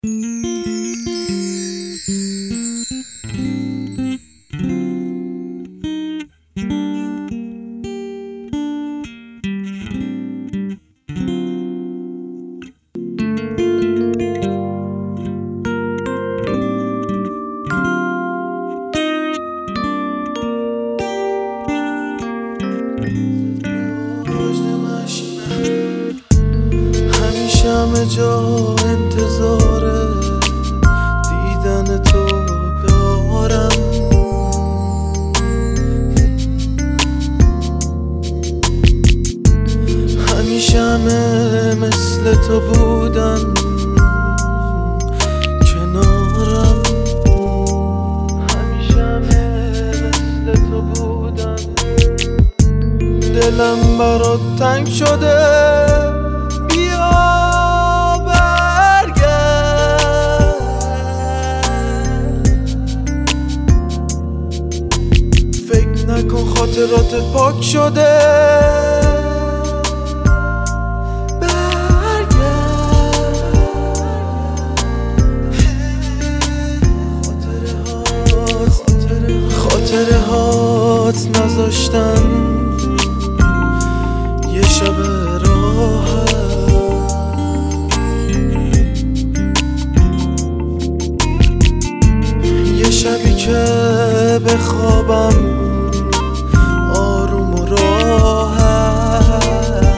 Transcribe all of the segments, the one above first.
همیشه همه جا انتظار دیدن تو دارم. همیشه همه مثل تو بودن کنارم. همیشه همه مثل تو بودن. دلم برات تنگ شده، بیا برگرد. فکر نکن خاطراتت پاک شده، خاطره هات نذاشتن یه شب راحت. یه شبی که بخوابم آروم و راحت.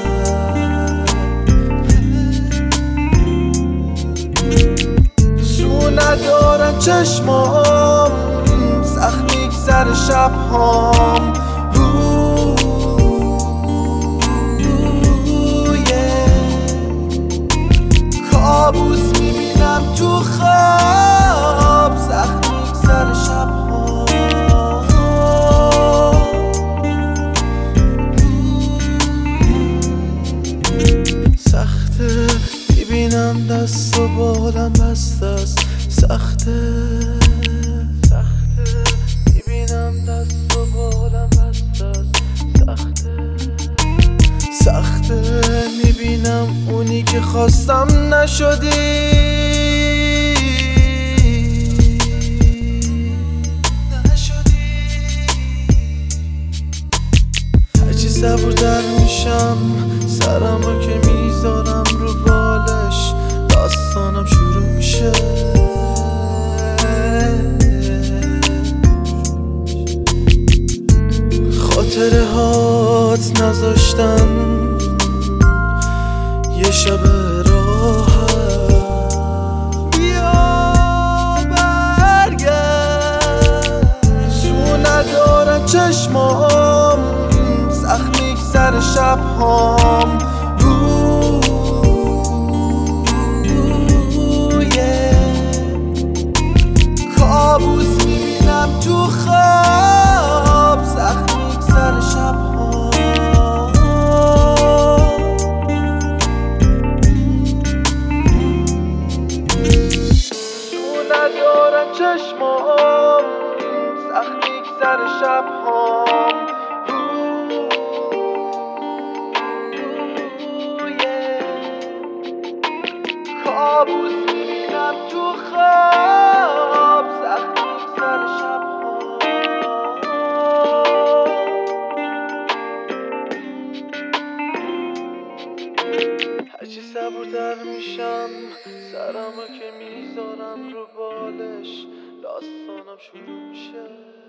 سو ندارن چشمام، سخت میگذره شبهام. کابوس میبینم تو خواب، سخت میگذره شبهام. سخته میبینم دست و بالم بسته است. سخته میبینم دست و بالم بسته است. سخته میبینم اونی که خواستم نشدی. هرچی صبورتر میشم، سرمو که میذارم رو بالش، داستانم شروع میشه. خاطره هات نذاشتن یه شب راحت. بیا برگرد. سو ندارن چشمام، سخت میگذره شبهام. کابوس میبینم تو خواب، سخت میگذره شبهام. تو ندارن چشمام، سخت میگذره شبهام. کابوس میبینم تو خواب، سخت میگذره شبهام. هرچی صبورتر میشم، سرمو که میذارم رو بالش، داستانم شروع میشه.